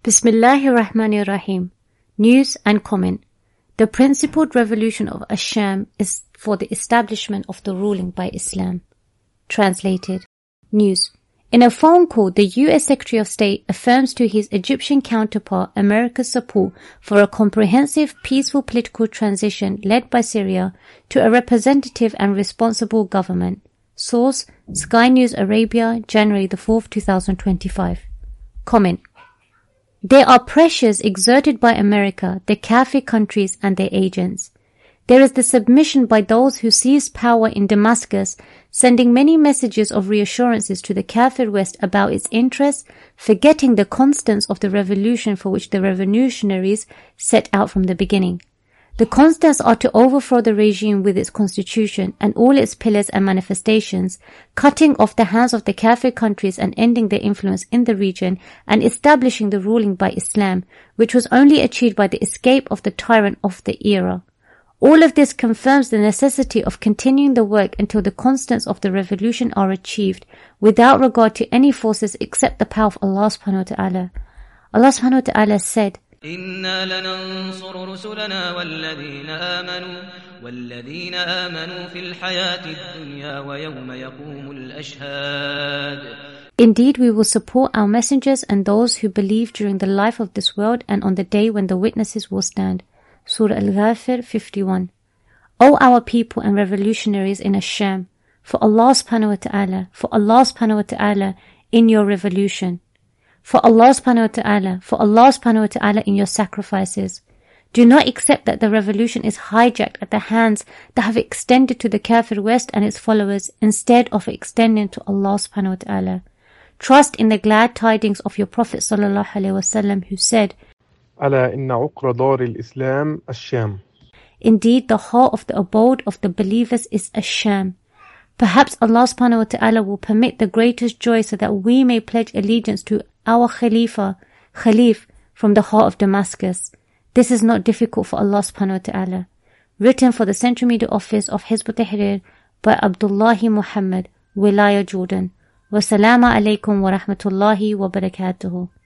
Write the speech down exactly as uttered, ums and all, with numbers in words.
Bismillahir Rahmanir Rahim. News and comment. The principled revolution of Ash-Sham is for the establishment of the ruling by Islam. Translated. News. In a phone call, the U S Secretary of State affirms to his Egyptian counterpart America's support for a comprehensive, peaceful political transition led by Syria to a representative and responsible government. Source: Sky News Arabia, January the fourth, two thousand twenty-five. Comment. There are pressures exerted by America, the Kafir countries and their agents. There is the submission by those who seized power in Damascus, sending many messages of reassurances to the Kafir West about its interests, forgetting the constants of the revolution for which the revolutionaries set out from the beginning. The constants are to overthrow the regime with its constitution and all its pillars and manifestations, cutting off the hands of the Kafir countries and ending their influence in the region, and establishing the ruling by Islam, which was only achieved by the escape of the tyrant of the era. All of this confirms the necessity of continuing the work until the constants of the revolution are achieved, without regard to any forces except the power of Allah subhanahu wa ta'ala. Allah subhanahu wa ta'ala said, إِنَّا لَنَنصُرُ رُسُلَنَا وَالَّذِينَ آمَنُوا وَالَّذِينَ آمَنُوا فِي الْحَيَاةِ الدُّنْيَا وَيَوْمَ يَقُومُ الْأَشْهَادُ. Indeed, we will support our messengers and those who believe during the life of this world and on the day when the witnesses will stand. Surah Al-Ghafir fifty-one. O our people and revolutionaries in Ash-Sham, for Allah subhanahu wa ta'ala, for Allah subhanahu wa ta'ala in your revolution. For Allah subhanahu wa ta'ala, for Allah subhanahu wa ta'ala in your sacrifices. Do not accept that the revolution is hijacked at the hands that have extended to the Kafir West and its followers instead of extending to Allah subhanahu wa ta'ala. Trust in the glad tidings of your Prophet sallallahu alaihi wasallam who said, ألا إن عقر دار الإسلام الشام. Indeed, the heart of the abode of the believers is Ash-Sham. Perhaps Allah subhanahu wa ta'ala will permit the greatest joy so that we may pledge allegiance to our Khalifa, Khalif, from the heart of Damascus. This is not difficult for Allah subhanahu wa ta'ala. Written for the Central Media Office of Hizb ut-Tahrir by Abdullahi Muhammad, Wilaya, Jordan. Wassalamu alaikum wa rahmatullahi wa barakatuhu.